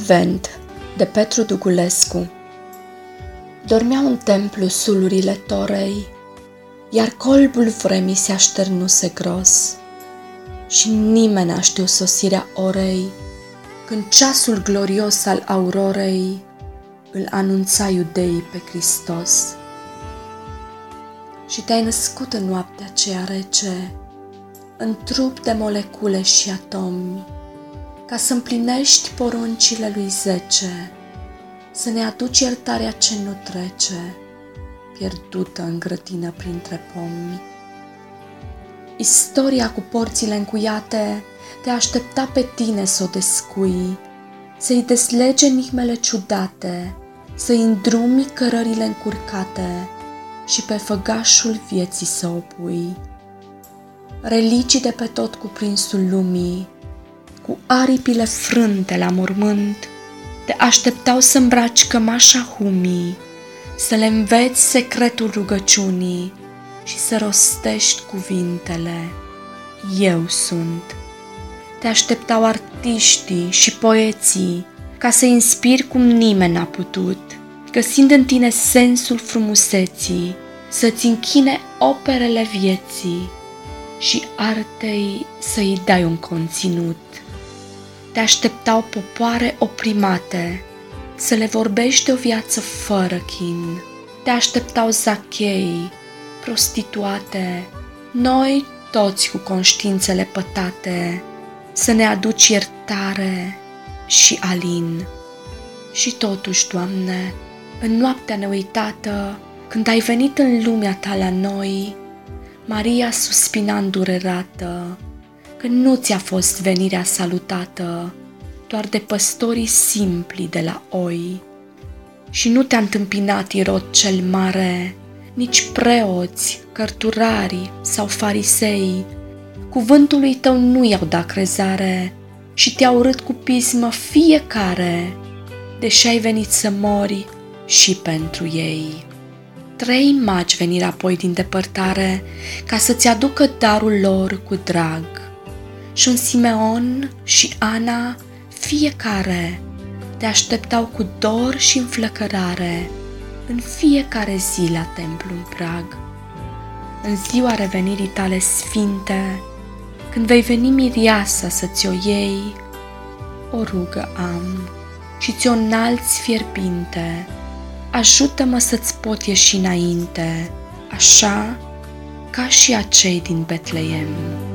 Advent de Petru Dugulescu. Dormeau în templu sulurile torei, iar colbul vremii se așternuse gros, și nimeni n-a știut sosirea orei, când ceasul glorios al aurorei îl anunța iudeii pe Hristos. Și te-ai născut în noaptea aceea rece, în trup de molecule și atomi, ca să împlinești poruncile lui 10, să ne aduci iertarea ce nu trece, pierdută în grădină printre pomi. Istoria cu porțile încuiate te aștepta pe tine să o descui, să-i deslege enigmele ciudate, să-i îndrumi cărările încurcate și pe făgașul vieții să o pui. Religii de pe tot cuprinsul lumii, cu aripile frânte la mormânt, te așteptau să îmbraci cămașa humii, să le înveți secretul rugăciunii și să rostești cuvintele: Eu sunt. Te așteptau artiștii și poeții, ca să inspiri cum nimeni n-a putut, găsind în tine sensul frumuseții, să-ți închine operele vieții și artei să-i dai un conținut. Te așteptau popoare oprimate, să le vorbești de o viață fără chin. Te așteptau zachei, prostituate, noi toți cu conștiințele pătate, să ne aduci iertare și alin. Și totuși, Doamne, în noaptea neuitată, când ai venit în lumea Ta la noi, Maria suspina îndurerată, că nu ți-a fost venirea salutată doar de păstorii simpli de la oi. Și nu te-a întâmpinat Irod cel mare, nici preoți, cărturari sau farisei. Cuvântului tău nu i-au dat crezare și te-au urât cu pismă fiecare, deși ai venit să mori și pentru ei. 3 magi veniră apoi din depărtare ca să-ți aducă darul lor cu drag. Și un Simeon și Ana, fiecare, te așteptau cu dor și înflăcărare în fiecare zi la templu în prag. În ziua revenirii tale sfinte, când vei veni mireasa să-ți o iei, o rugă am și ți-o înalți fierbinte: ajută-mă să-ți pot ieși înainte, așa ca și acei din Betleem.